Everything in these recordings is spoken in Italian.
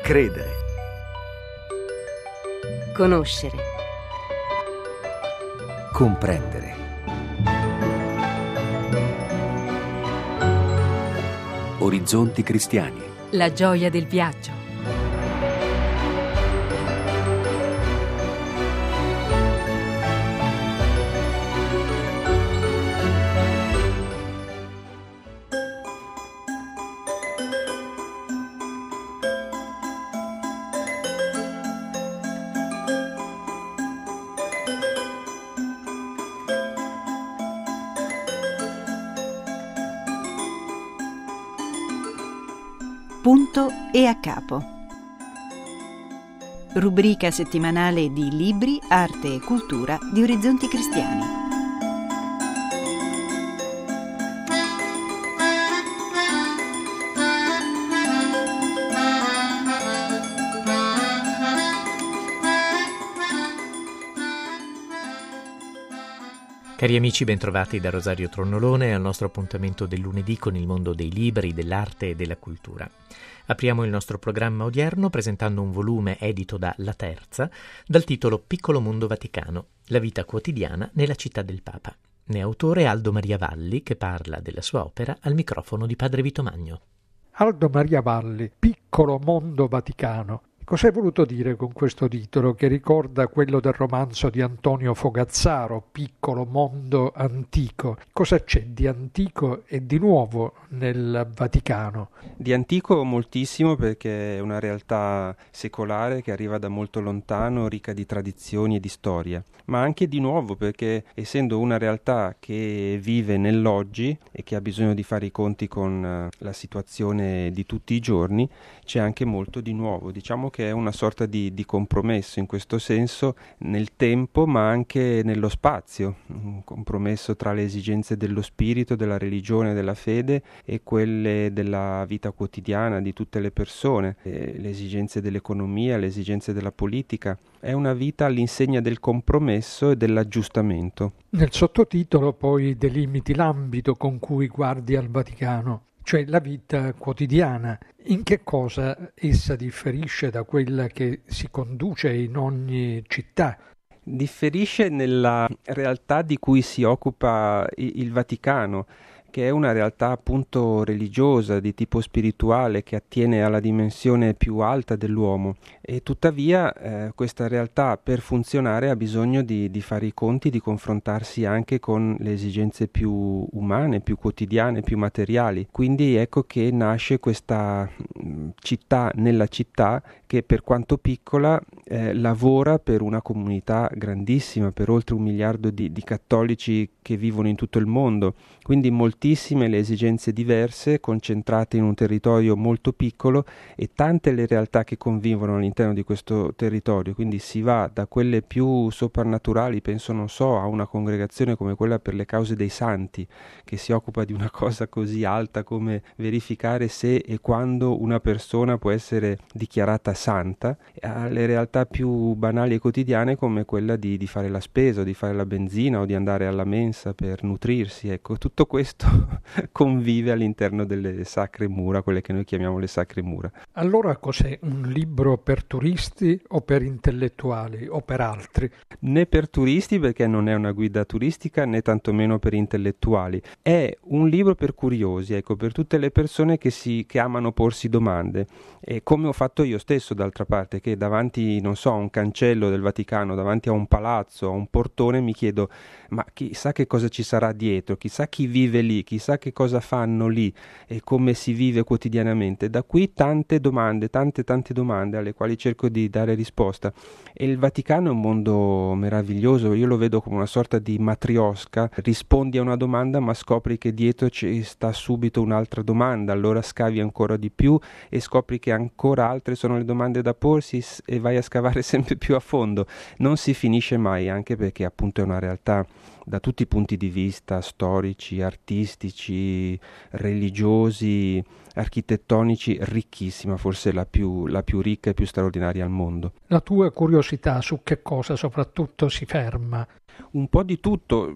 Credere. Conoscere. Comprendere. Orizzonti cristiani. La gioia del viaggio. Punto e a capo. Rubrica settimanale di libri, arte e cultura di Orizzonti Cristiani. Cari amici, bentrovati da Rosario Tronnolone al nostro appuntamento del lunedì con il mondo dei libri, dell'arte e della cultura. Apriamo il nostro programma odierno presentando un volume edito da La Terza dal titolo Piccolo mondo Vaticano, la vita quotidiana nella città del Papa. Ne è autore Aldo Maria Valli, che parla della sua opera al microfono di Padre Vito Magno. Aldo Maria Valli, Piccolo mondo Vaticano. Cos'hai voluto dire con questo titolo che ricorda quello del romanzo di Antonio Fogazzaro, Piccolo mondo antico? Cosa c'è di antico e di nuovo nel Vaticano? Di antico moltissimo, perché è una realtà secolare che arriva da molto lontano, ricca di tradizioni e di storia, ma anche di nuovo perché, essendo una realtà che vive nell'oggi e che ha bisogno di fare i conti con la situazione di tutti i giorni, c'è anche molto di nuovo. Diciamo che è una sorta di compromesso in questo senso nel tempo, ma anche nello spazio, un compromesso tra le esigenze dello spirito, della religione, della fede e quelle della vita quotidiana di tutte le persone, le esigenze dell'economia, le esigenze della politica. È una vita all'insegna del compromesso e dell'aggiustamento. Nel sottotitolo poi delimiti l'ambito con cui guardi al Vaticano, cioè la vita quotidiana. In che cosa essa differisce da quella che si conduce in ogni città? Differisce nella realtà di cui si occupa il Vaticano, che è una realtà appunto religiosa, di tipo spirituale, che attiene alla dimensione più alta dell'uomo, e tuttavia questa realtà, per funzionare, ha bisogno di fare i conti, di confrontarsi anche con le esigenze più umane, più quotidiane, più materiali. Quindi ecco che nasce questa città nella città, che per quanto piccola lavora per una comunità grandissima, per oltre 1 miliardo di cattolici che vivono in tutto il mondo. Quindi moltissime le esigenze diverse, concentrate in un territorio molto piccolo, e tante le realtà che convivono all'interno di questo territorio. Quindi si va da quelle più soprannaturali, penso, non so, a una congregazione come quella per le cause dei santi, che si occupa di una cosa così alta come verificare se e quando una persona può essere dichiarata santa, alle realtà più banali e quotidiane come quella di fare la spesa, o di fare la benzina, o di andare alla mensa per nutrirsi. Ecco, tutto questo convive all'interno delle sacre mura, quelle che noi chiamiamo le sacre mura. Allora cos'è un libro per turisti o per intellettuali o per altri? Né per turisti, perché non è una guida turistica, né tantomeno per intellettuali. È un libro per curiosi, ecco, per tutte le persone che amano porsi domande, e come ho fatto io stesso, d'altra parte, che davanti, non so, a un cancello del Vaticano, davanti a un palazzo, a un portone, mi chiedo: ma chissà che cosa ci sarà dietro, chissà chi vive lì, chissà che cosa fanno lì e come si vive quotidianamente. Da qui tante domande, tante domande alle quali cerco di dare risposta. E il Vaticano è un mondo meraviglioso, io lo vedo come una sorta di matriosca. Rispondi a una domanda, ma scopri che dietro ci sta subito un'altra domanda, allora scavi ancora di più e scopri che ancora altre sono le domande da porsi, e vai a scavare sempre più a fondo. Non si finisce mai, anche perché appunto è una realtà da tutti i punti di vista, storici, artistici, religiosi, architettonici ricchissima, forse la più ricca e più straordinaria al mondo. La tua curiosità su che cosa soprattutto si ferma? Un po' di tutto,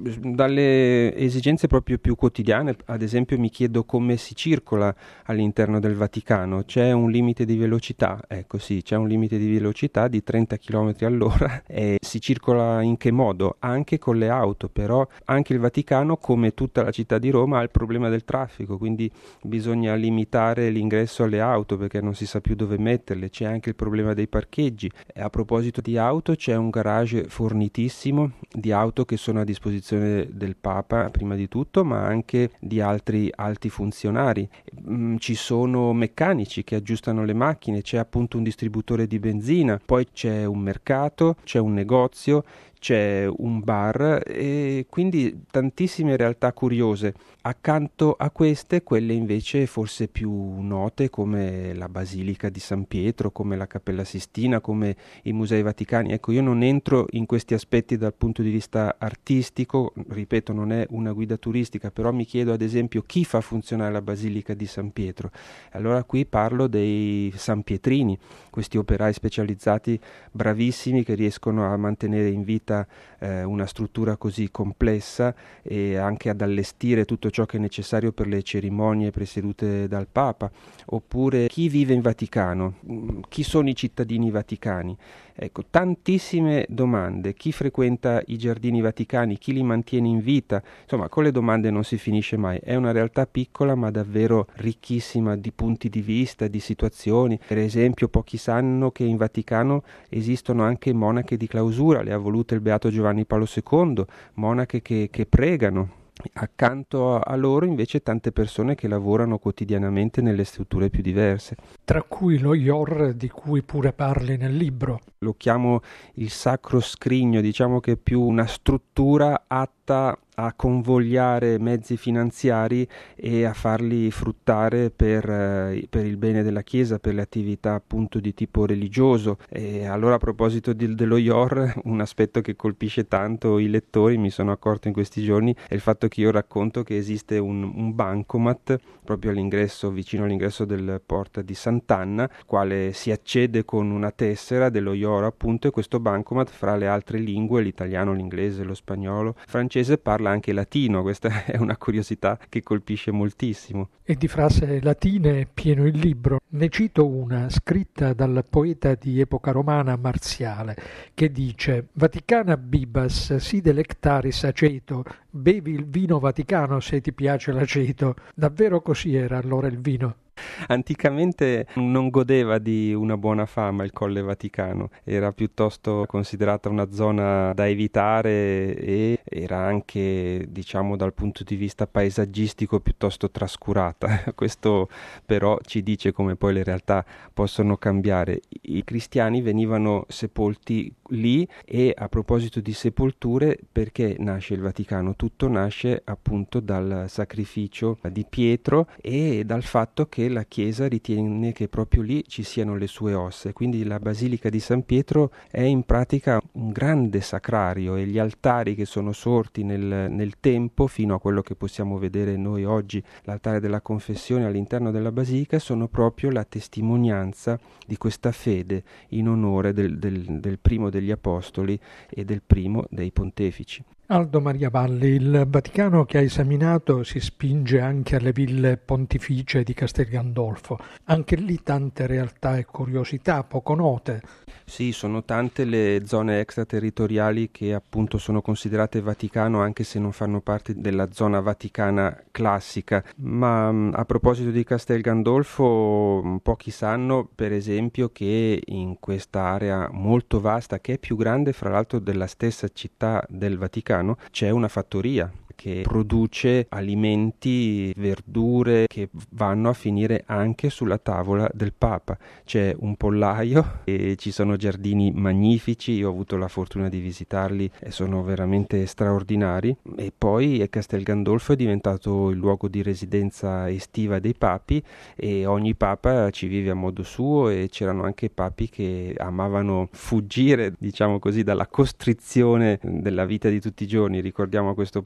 dalle esigenze proprio più quotidiane. Ad esempio mi chiedo come si circola all'interno del Vaticano. C'è un limite di velocità? Ecco sì, c'è un limite di velocità di 30 km all'ora e si circola in che modo? Anche con le auto, però anche il Vaticano, come tutta la città di Roma, ha il problema del traffico, quindi bisogna limitare l'ingresso alle auto perché non si sa più dove metterle. C'è anche il problema dei parcheggi. E a proposito di auto, c'è un garage fornitissimo di auto che sono a disposizione del Papa prima di tutto, ma anche di altri alti funzionari. Ci sono meccanici che aggiustano le macchine, c'è appunto un distributore di benzina, poi c'è un mercato, c'è un negozio, c'è un bar e quindi tantissime realtà curiose. Accanto a queste, quelle invece forse più note come la Basilica di San Pietro, come la Cappella Sistina, come i Musei Vaticani. Ecco, io non entro in questi aspetti dal punto di vista artistico, ripeto, non è una guida turistica, però mi chiedo ad esempio chi fa funzionare la Basilica di San Pietro. Allora qui parlo dei sanpietrini, questi operai specializzati bravissimi che riescono a mantenere in vita una struttura così complessa e anche ad allestire tutto ciò che è necessario per le cerimonie presiedute dal Papa. Oppure chi vive in Vaticano, chi sono i cittadini vaticani. Ecco, tantissime domande. Chi frequenta i giardini vaticani, chi li mantiene in vita? Insomma, con le domande non si finisce mai. È una realtà piccola ma davvero ricchissima di punti di vista, di situazioni. Per esempio, pochi sanno che in Vaticano esistono anche monache di clausura, le ha volute il Beato Giovanni Paolo II, monache che pregano. Accanto a loro invece tante persone che lavorano quotidianamente nelle strutture più diverse. Tra cui lo IOR di cui pure parli nel libro. Lo chiamo il Sacro Scrigno, diciamo che è più una struttura atta a convogliare mezzi finanziari e a farli fruttare per il bene della Chiesa, per le attività appunto di tipo religioso. E allora a proposito dello IOR, un aspetto che colpisce tanto i lettori, mi sono accorto in questi giorni, è il fatto che io racconto che esiste un bancomat proprio all'ingresso, vicino all'ingresso del Porta di Sant'Anna, quale si accede con una tessera dello IOR appunto, e questo bancomat fra le altre lingue, l'italiano, l'inglese, lo spagnolo, francese, parla anche latino. Questa è una curiosità che colpisce moltissimo. E di frasi latine è pieno il libro. Ne cito una scritta dal poeta di epoca romana Marziale, che dice: Vaticana bibas si delectaris aceto, bevi il vino vaticano se ti piace l'aceto. Davvero così era allora il vino? Anticamente non godeva di una buona fama il Colle Vaticano, era piuttosto considerata una zona da evitare e era anche, diciamo, dal punto di vista paesaggistico piuttosto trascurata. Questo però ci dice come poi le realtà possono cambiare. I cristiani venivano sepolti lì, e a proposito di sepolture, perché nasce il Vaticano? Tutto nasce appunto dal sacrificio di Pietro e dal fatto che la Chiesa ritiene che proprio lì ci siano le sue ossa, quindi la Basilica di San Pietro è in pratica un grande sacrario, e gli altari che sono sorti nel tempo fino a quello che possiamo vedere noi oggi, l'altare della confessione all'interno della Basilica, sono proprio la testimonianza di questa fede in onore del primo degli apostoli e del primo dei pontefici. Aldo Maria Valli, il Vaticano che ha esaminato si spinge anche alle ville pontificie di Castel Gandolfo. Anche lì tante realtà e curiosità poco note. Sì, sono tante le zone extraterritoriali che appunto sono considerate Vaticano, anche se non fanno parte della zona vaticana classica. Ma a proposito di Castel Gandolfo, pochi sanno per esempio che in questa area molto vasta, che è più grande fra l'altro della stessa città del Vaticano, c'è una fattoria che produce alimenti, verdure che vanno a finire anche sulla tavola del Papa. C'è un pollaio e ci sono giardini magnifici, io ho avuto la fortuna di visitarli e sono veramente straordinari. E poi Castel Gandolfo è diventato il luogo di residenza estiva dei papi, e ogni papa ci vive a modo suo, e c'erano anche papi che amavano fuggire, diciamo così, dalla costrizione della vita di tutti i giorni. Ricordiamo a questo proposito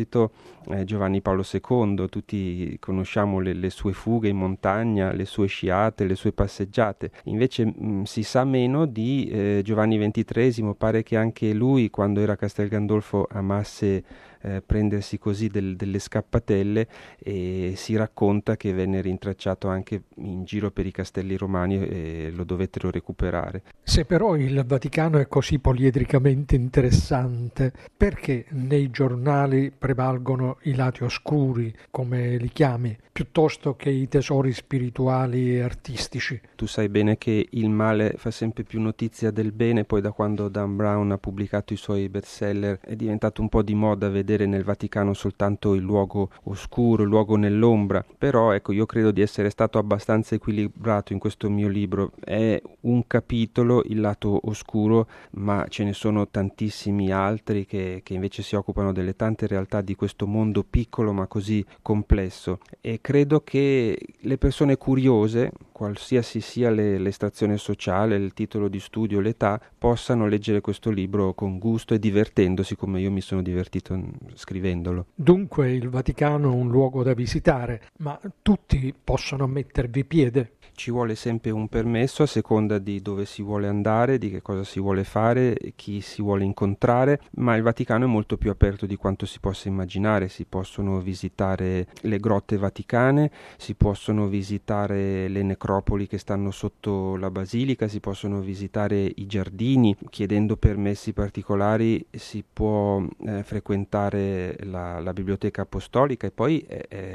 proposito Giovanni Paolo II, tutti conosciamo le sue fughe in montagna, le sue sciate, le sue passeggiate, invece si sa meno di Giovanni XXIII. Pare che anche lui, quando era a Castel Gandolfo, amasse prendersi così delle scappatelle, e si racconta che venne rintracciato anche in giro per i castelli romani e lo dovettero recuperare. Se però il Vaticano è così poliedricamente interessante, perché nei giornali prevalgono i lati oscuri, come li chiami, piuttosto che i tesori spirituali e artistici? Tu sai bene che il male fa sempre più notizia del bene, poi da quando Dan Brown ha pubblicato i suoi bestseller è diventato un po' di moda vedere nel Vaticano soltanto il luogo oscuro, il luogo nell'ombra, però ecco, io credo di essere stato abbastanza equilibrato in questo mio libro. È un capitolo il lato oscuro, ma ce ne sono tantissimi altri che invece si occupano delle tante realtà di questo mondo piccolo ma così complesso, e credo che le persone curiose, qualsiasi sia l'estrazione sociale, il titolo di studio, l'età, possano leggere questo libro con gusto e divertendosi come io mi sono divertito scrivendolo. Dunque il Vaticano è un luogo da visitare, ma tutti possono mettervi piede? Ci vuole sempre un permesso a seconda di dove si vuole andare, di che cosa si vuole fare, chi si vuole incontrare, ma il Vaticano è molto più aperto di quanto si possa immaginare. Si possono visitare le grotte vaticane, si possono visitare le necropoli che stanno sotto la basilica, si possono visitare i giardini. Chiedendo permessi particolari si può frequentare la biblioteca apostolica, e poi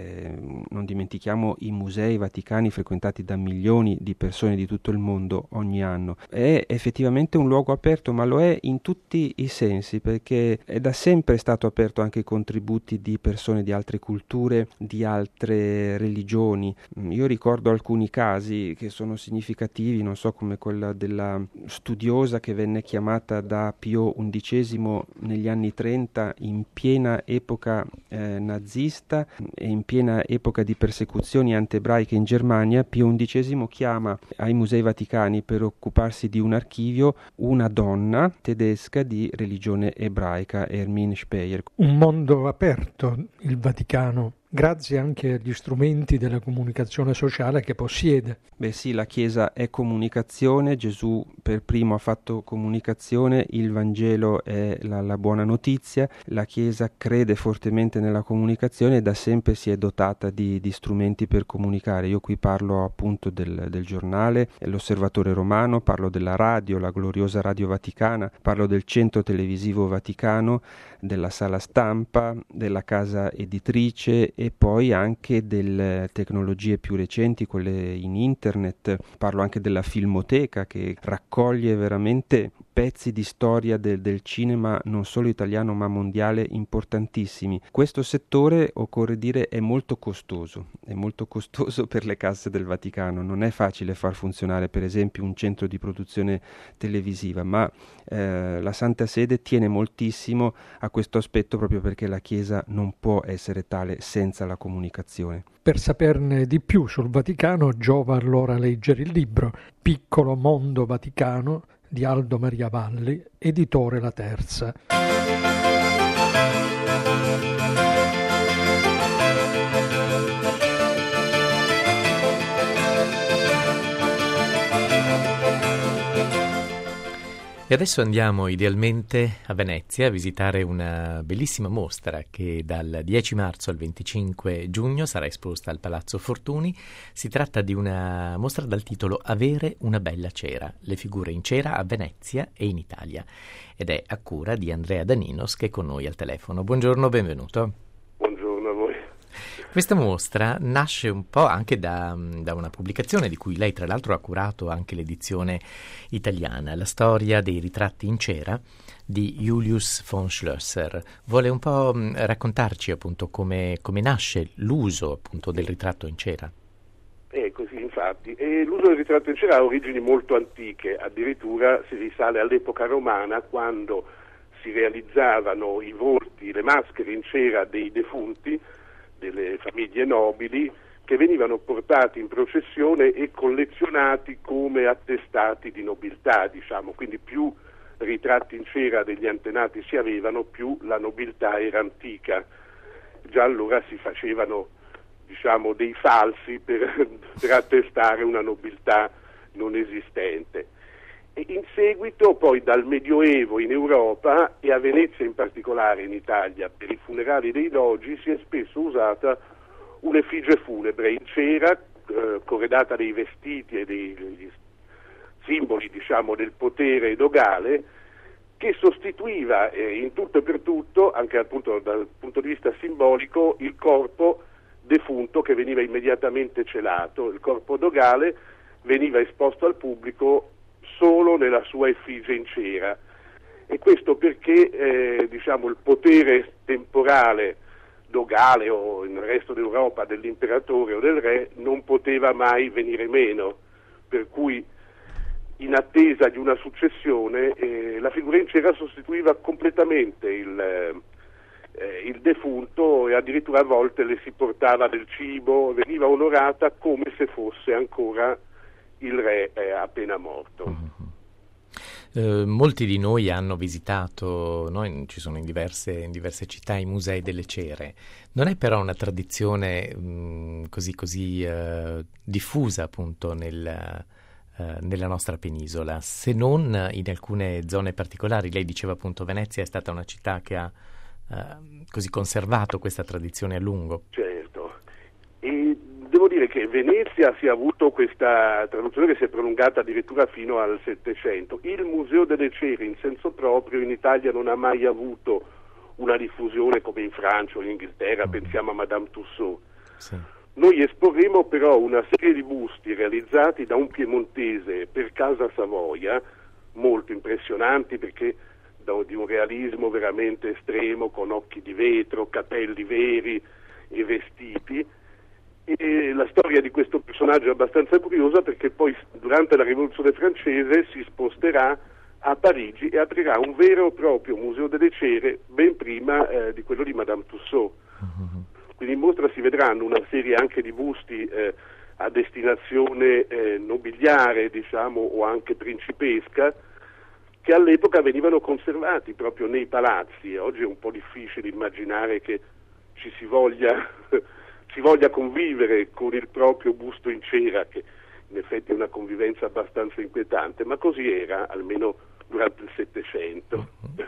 non dimentichiamo i musei vaticani frequentati da milioni di persone di tutto il mondo ogni anno. È effettivamente un luogo aperto, ma lo è in tutti i sensi, perché è da sempre stato aperto anche ai contributi di persone di altre culture, di altre religioni. Io ricordo alcuni casi che sono significativi, non so, come quella della studiosa che venne chiamata da Pio XI negli anni 30, in piena epoca nazista e in piena epoca di persecuzioni anti-ebraiche in Germania. Pio XI chiama ai musei vaticani per occuparsi di un archivio una donna tedesca di religione ebraica, Hermine Speyer. Un mondo aperto, il Vaticano, grazie anche agli strumenti della comunicazione sociale che possiede. Beh sì, la Chiesa è comunicazione, Gesù per primo ha fatto comunicazione, il Vangelo è la buona notizia, la Chiesa crede fortemente nella comunicazione e da sempre si è dotata di strumenti per comunicare. Io qui parlo appunto del giornale, l'Osservatore Romano, parlo della radio, la gloriosa Radio Vaticana, parlo del Centro Televisivo Vaticano, della Sala Stampa, della casa editrice e poi anche delle tecnologie più recenti, quelle in internet. Parlo anche della Filmoteca, che raccoglie veramente pezzi di storia del cinema non solo italiano ma mondiale importantissimi. Questo settore, occorre dire, è molto costoso per le casse del Vaticano. Non è facile far funzionare per esempio un centro di produzione televisiva, ma la Santa Sede tiene moltissimo a questo aspetto, proprio perché la Chiesa non può essere tale senza la comunicazione. Per saperne di più sul Vaticano giova allora leggere il libro Piccolo mondo vaticano di Aldo Maria Valli, editore La Terza. E adesso andiamo idealmente a Venezia a visitare una bellissima mostra che dal 10 marzo al 25 giugno sarà esposta al Palazzo Fortuni. Si tratta di una mostra dal titolo Avere una bella cera, le figure in cera a Venezia e in Italia, ed è a cura di Andrea Daninos, che è con noi al telefono. Buongiorno, benvenuto. Buongiorno a voi. Questa mostra nasce un po' anche da una pubblicazione di cui lei tra l'altro ha curato anche l'edizione italiana, la storia dei ritratti in cera di Julius von Schlösser. Vuole un po' raccontarci appunto come nasce l'uso appunto del ritratto in cera? Così infatti. L'uso del ritratto in cera ha origini molto antiche, addirittura si risale all'epoca romana, quando si realizzavano i volti, le maschere in cera dei defunti, delle famiglie nobili, che venivano portati in processione e collezionati come attestati di nobiltà, diciamo. Quindi più ritratti in cera degli antenati si avevano, più la nobiltà era antica. già allora si facevano, diciamo, dei falsi per attestare una nobiltà non esistente. E in seguito, poi dal Medioevo in Europa e a Venezia in particolare in Italia, per i funerali dei dogi si è spesso usata un'effigie funebre in cera, corredata dei vestiti e dei simboli, diciamo, del potere dogale, che sostituiva in tutto e per tutto, anche appunto dal punto di vista simbolico, il corpo defunto che veniva immediatamente celato. Il corpo dogale veniva esposto al pubblico solo nella sua effigie in cera, e questo perché diciamo, il potere temporale dogale o nel resto d'Europa dell'imperatore o del re non poteva mai venire meno, per cui in attesa di una successione la figura in cera sostituiva completamente il defunto, e addirittura a volte le si portava del cibo, veniva onorata come se fosse ancora il re appena morto. Molti di noi hanno visitato, ci sono in diverse città i musei delle cere. Non è però una tradizione così diffusa appunto nella nostra penisola, se non in alcune zone particolari. Lei diceva appunto Venezia è stata una città che ha così conservato questa tradizione a lungo. Certo, e devo dire che Venezia si è avuto questa traduzione che si è prolungata addirittura fino al Settecento. Il Museo delle Cere in senso proprio in Italia non ha mai avuto una diffusione come in Francia o in Inghilterra, pensiamo a Madame Tussauds. Sì. Noi esporremo però una serie di busti realizzati da un piemontese per Casa Savoia, molto impressionanti perché di un realismo veramente estremo, con occhi di vetro, capelli veri e vestiti. E la storia di questo personaggio è abbastanza curiosa perché poi durante la Rivoluzione francese si sposterà a Parigi e aprirà un vero e proprio museo delle cere ben prima di quello di Madame Tussauds. Quindi in mostra si vedranno una serie anche di busti a destinazione nobiliare, diciamo, o anche principesca, che all'epoca venivano conservati proprio nei palazzi. Oggi è un po' difficile immaginare che ci si voglia convivere con il proprio busto in cera, che in effetti è una convivenza abbastanza inquietante, ma così era almeno durante il Settecento.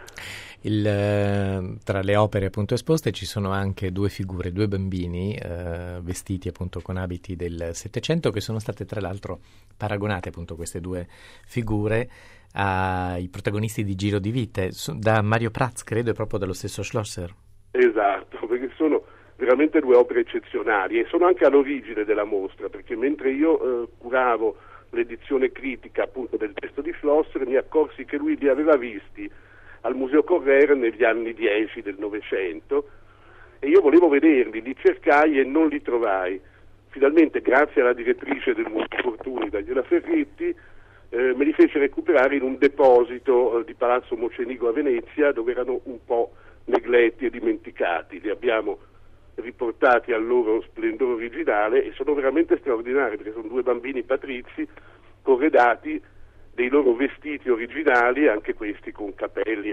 Tra le opere appunto esposte ci sono anche due figure, due bambini vestiti appunto con abiti del Settecento, che sono state tra l'altro paragonate appunto queste due figure ai protagonisti di Giro di Vite da Mario Prats, credo, e proprio dallo stesso Schlosser. Esatto, perché sono veramente due opere eccezionali e sono anche all'origine della mostra, perché mentre io curavo l'edizione critica appunto del testo di Schlosser mi accorsi che lui li aveva visti al Museo Correr negli anni 10 del Novecento e io volevo vederli, li cercai e non li trovai. Finalmente, grazie alla direttrice del Museo Fortuny, Daniela Ferretti, me li fece recuperare in un deposito di Palazzo Mocenigo a Venezia, dove erano un po' negletti e dimenticati. Li abbiamo riportati al loro splendore originale e sono veramente straordinari, perché sono due bambini patrizi corredati dei loro vestiti originali, anche questi con capelli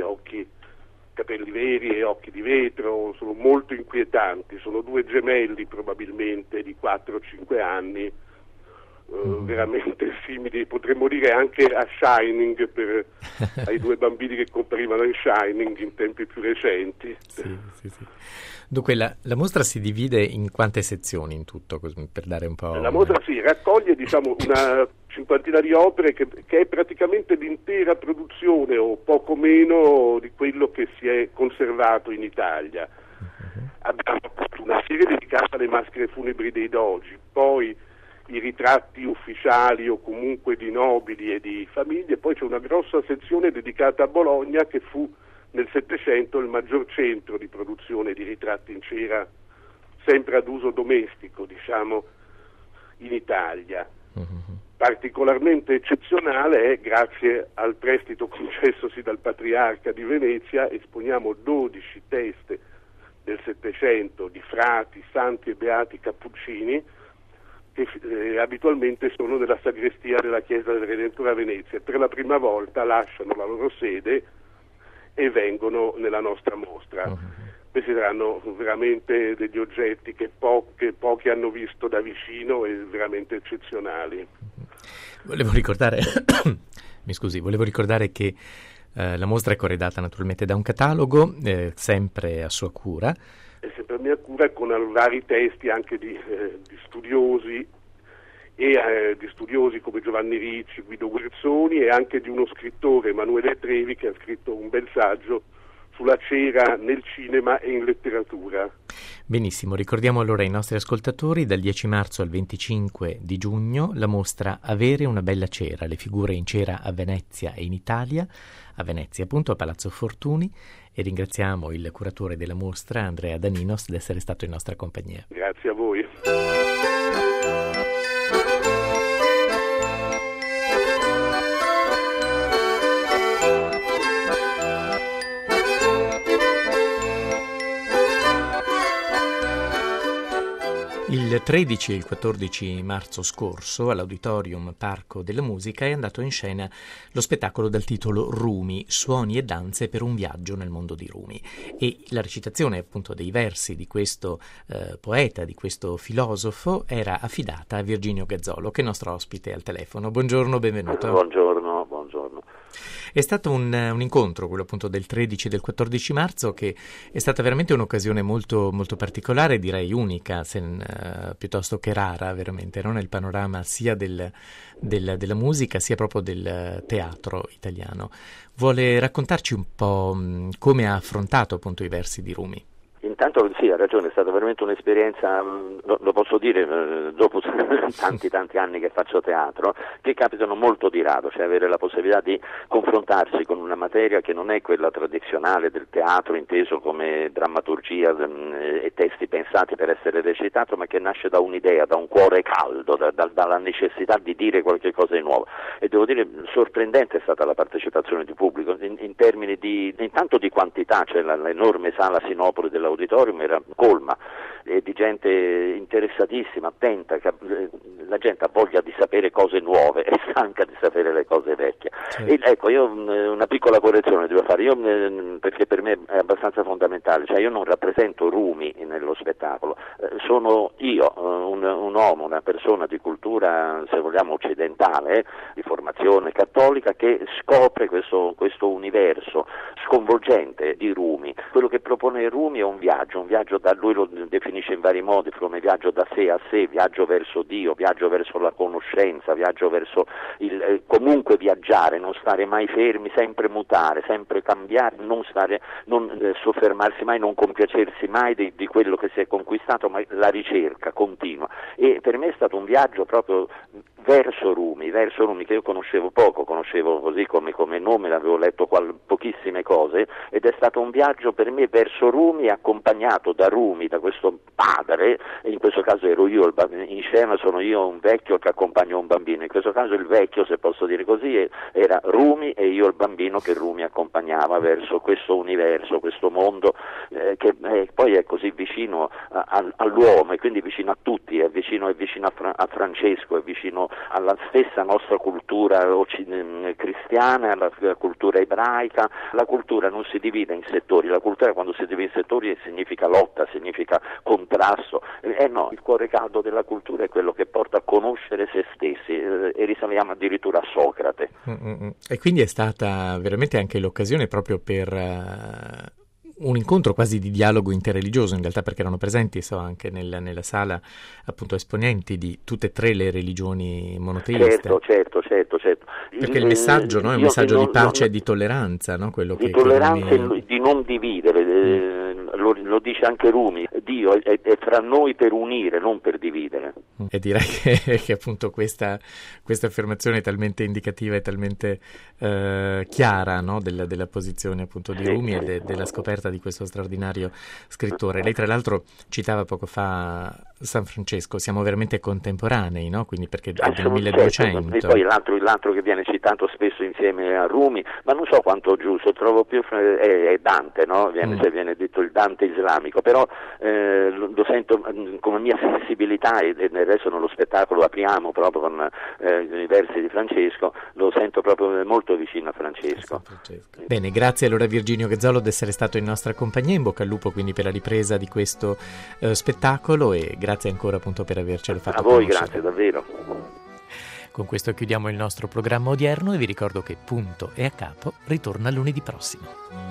veri e occhi di vetro. Sono molto inquietanti, sono due gemelli probabilmente di 4-5 anni, veramente simili, potremmo dire anche a Shining, ai due bambini che comparivano in Shining in tempi più recenti. Sì. Dunque la mostra si divide in quante sezioni in tutto, per dare un po'... La mostra raccoglie diciamo una cinquantina di opere che è praticamente l'intera produzione o poco meno di quello che si è conservato in Italia. Abbiamo una serie dedicata alle maschere funebri dei dogi, poi i ritratti ufficiali o comunque di nobili e di famiglie, poi c'è una grossa sezione dedicata a Bologna, che fu nel Settecento il maggior centro di produzione di ritratti in cera sempre ad uso domestico, diciamo, in Italia. Particolarmente eccezionale è, grazie al prestito concessosi dal Patriarca di Venezia, esponiamo 12 teste del Settecento di frati, santi e beati cappuccini che abitualmente sono nella sagrestia della Chiesa del Redentore a Venezia. Per la prima volta lasciano la loro sede e vengono nella nostra mostra. questi saranno veramente degli oggetti che pochi hanno visto da vicino e veramente eccezionali. Volevo ricordare che la mostra è corredata naturalmente da un catalogo, sempre a sua cura. È sempre a mia cura, con vari testi anche di studiosi, e di studiosi come Giovanni Ricci, Guido Guerzoni, e anche di uno scrittore, Emanuele Trevi, che ha scritto un bel saggio sulla cera nel cinema e in letteratura. Benissimo, ricordiamo allora ai nostri ascoltatori: dal 10 marzo al 25 di giugno la mostra Avere una bella cera, le figure in cera a Venezia e in Italia, a Venezia appunto, a Palazzo Fortuni, e ringraziamo il curatore della mostra, Andrea Daninos, di essere stato in nostra compagnia. Grazie a voi. Il 13 e il 14 marzo scorso all'Auditorium Parco della Musica è andato in scena lo spettacolo dal titolo Rumi, suoni e danze per un viaggio nel mondo di Rumi, e la recitazione appunto dei versi di questo poeta, di questo filosofo, era affidata a Virginio Gazzolo, che è nostro ospite al telefono. Buongiorno, benvenuto. Buongiorno. È stato un incontro, quello appunto del 13 e del 14 marzo, che è stata veramente un'occasione molto, molto particolare, direi unica, piuttosto che rara veramente, no? Nel panorama sia della musica sia proprio del teatro italiano. Vuole raccontarci un po' come ha affrontato appunto i versi di Rumi? Intanto sì, ha ragione, è stata veramente un'esperienza, lo posso dire dopo tanti anni che faccio teatro, che capitano molto di rado, cioè avere la possibilità di confrontarsi con una materia che non è quella tradizionale del teatro, inteso come drammaturgia e testi pensati per essere recitato, ma che nasce da un'idea, da un cuore caldo, dalla necessità di dire qualche cosa di nuovo. E devo dire, sorprendente è stata la partecipazione di pubblico, in termini intanto di quantità, cioè l'enorme sala Sinopoli dell'Auditorium era colma, di gente interessatissima, attenta, la gente ha voglia di sapere cose nuove, è stanca di sapere le cose vecchie. Certo. E ecco, io una piccola correzione devo fare, perché per me è abbastanza fondamentale, cioè io non rappresento Rumi nello spettacolo, sono io, un uomo, una persona di cultura, se vogliamo, occidentale, di formazione cattolica, che scopre questo universo sconvolgente di Rumi. Quello che propone Rumi è un viaggio lui lo definisce in vari modi, come viaggio da sé a sé, viaggio verso Dio, viaggio verso la conoscenza, viaggio verso comunque viaggiare, non stare mai fermi, sempre mutare, sempre cambiare, non soffermarsi mai, non compiacersi mai di quello che si è conquistato, ma la ricerca continua. E per me è stato un viaggio proprio verso Rumi, che io conoscevo poco, conoscevo così come nome, avevo letto pochissime cose, ed è stato un viaggio per me verso Rumi, accompagnato da Rumi, da questo padre, e in questo caso ero io, in scena sono io un vecchio che accompagna un bambino, in questo caso il vecchio, se posso dire così, era Rumi e io il bambino che Rumi accompagnava verso questo universo, questo mondo che poi è così vicino all'uomo, e quindi vicino a tutti, è vicino a Francesco, è vicino alla stessa nostra cultura cristiana, alla cultura ebraica. La cultura non si divide in settori, la cultura quando si divide in settori significa lotta, significa contrasto, no, il cuore caldo della cultura è quello che porta a conoscere se stessi, e risaliamo addirittura a Socrate. E quindi è stata veramente anche l'occasione proprio per un incontro quasi di dialogo interreligioso, in realtà, perché erano presenti anche nella sala appunto esponenti di tutte e tre le religioni monoteiste. Certo. Perché il messaggio, no, è un messaggio di pace e di tolleranza, no? Quello di tolleranza e di non dividere, lo dice anche Rumi, Dio è fra noi per unire, non per dividere. E direi che appunto questa affermazione è talmente indicativa e talmente chiara, no? della posizione appunto di Rumi e della scoperta di questo straordinario scrittore. Lei tra l'altro citava poco fa San Francesco, siamo veramente contemporanei, no? Quindi perché è del 1200. E poi l'altro che viene citato spesso insieme a Rumi, ma non so quanto giusto, trovo più è Dante, no? Viene detto il Dante islamico, però lo sento come mia sensibilità, e ne adesso nello spettacolo apriamo proprio con i versi di Francesco, lo sento proprio molto vicino a Francesco. Bene, grazie allora Virginio Gezzolo di essere stato in nostra compagnia, in bocca al lupo quindi per la ripresa di questo spettacolo, e grazie ancora appunto per avercelo fatto conoscere. A voi conoscere. grazie davvero. Con questo chiudiamo il nostro programma odierno e vi ricordo che Punto e a capo ritorna lunedì prossimo.